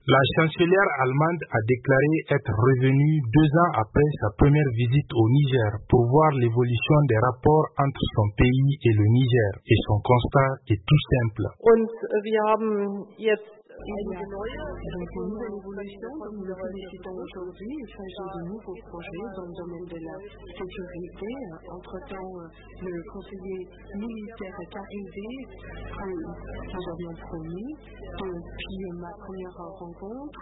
La chancelière allemande a déclaré être revenue 2 ans après sa première visite au Niger pour voir l'évolution des rapports entre son pays et le Niger. Et son constat est tout simple. Donc une nouvelle évolution, comme nous le félicitons aujourd'hui. Il s'agit de nouveaux projets dans le domaine de la sécurité. Entre-temps, le conseiller militaire est arrivé, comme nous avions promis. Depuis ma première rencontre,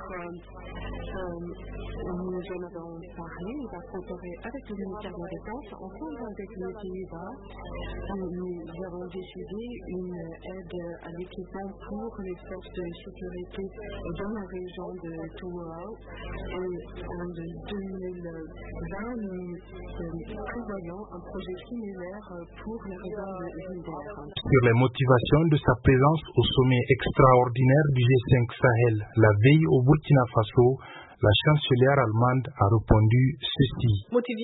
nous en avons parlé. Il va coopérer avec le ministère de la Défense, ensemble avec le Pays-Bas. Nous avons décidé une aide à l'équipement pour les forces de sécurité dans la région de Touao. En 2020, nous prévoyons un projet similaire pour la région de Zinder. Sur les motivations de sa présence au sommet extraordinaire du G5 Sahel la veille au Burkina Faso, la chancelière allemande a répondu ceci. Ce qui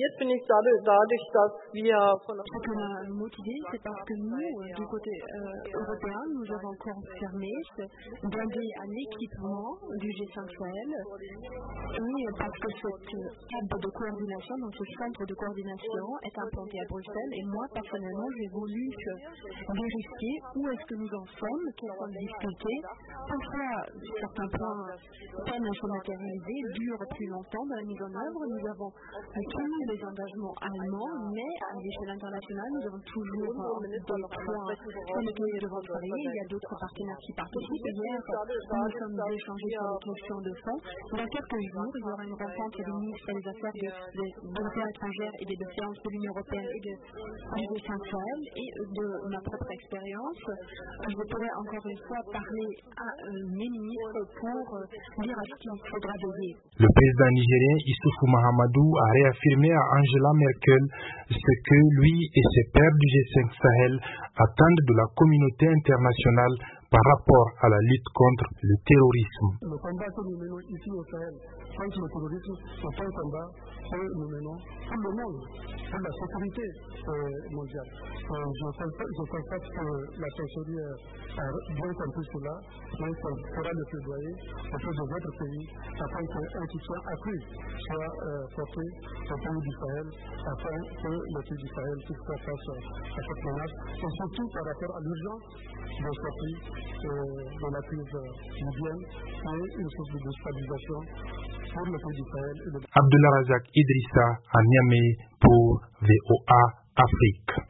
m'a motivé, c'est parce que nous, du côté européen, nous avons confirmé d'aller à l'équipement du G5 Sahel et parce que cette table de coordination, donc ce centre de coordination est implanté à Bruxelles et moi, personnellement, j'ai voulu vérifier où est-ce que nous en sommes, quelles sont les difficultés. Parfois, certains points peinent à se matérialiser, durent plus longtemps dans la mise en œuvre. Nous avons tous les engagements allemands, mais à l'échelle internationale, nous avons toujours des points sur lesquels nous devons travailler. Il y a d'autres partenaires qui participent. Hier, nous sommes échangés sur les questions de fond. Dans quelques jours, il y aura une rencontre des ministres des Affaires étrangères et des défense de l'Union européenne et du G5 Sahel et de ma propre expérience. Je pourrais encore une fois parler à mes ministres pour dire à ce qu'il faudra veiller. Le président nigérien Issoufou Mahamadou a réaffirmé à Angela Merkel ce que lui et ses pairs du G5 Sahel attendent de la communauté internationale par rapport à la lutte contre le terrorisme. Le combat que nous menons ici au Sahel contre le terrorisme, c'est un combat que nous menons pour le monde, pour la sécurité mondiale. Je constate que la chancelière a bien compris cela, mais ça fera le plaidoyer auprès de votre pays afin qu'un soutien accru soit porté au pays du Sahel, afin que le pays du Sahel puisse faire face à cette menace, et surtout par rapport à l'urgence de sortie de la crise libyenne et une source de stabilisation pour le pays du Sahel. Abdullah Razak Idrissa à Niamey pour VOA Afrique.